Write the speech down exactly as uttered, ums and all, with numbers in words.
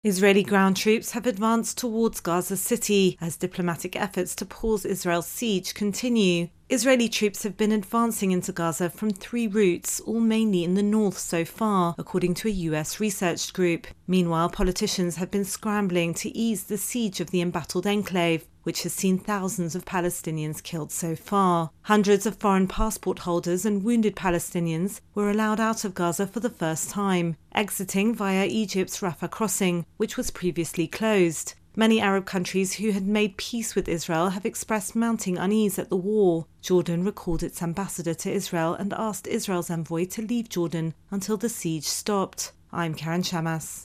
Israeli ground troops have advanced towards Gaza City as diplomatic efforts to pause Israel's siege continue. Israeli troops have been advancing into Gaza from three routes, all mainly in the north so far, according to a U S research group. Meanwhile, politicians have been scrambling to ease the siege of the embattled enclave, which has seen thousands of Palestinians killed so far. Hundreds of foreign passport holders and wounded Palestinians were allowed out of Gaza for the first time, exiting via Egypt's Rafah crossing, which was previously closed. Many Arab countries who had made peace with Israel have expressed mounting unease at the war. Jordan recalled its ambassador to Israel and asked Israel's envoy to leave Jordan until the siege stopped. I'm Karen Shamas.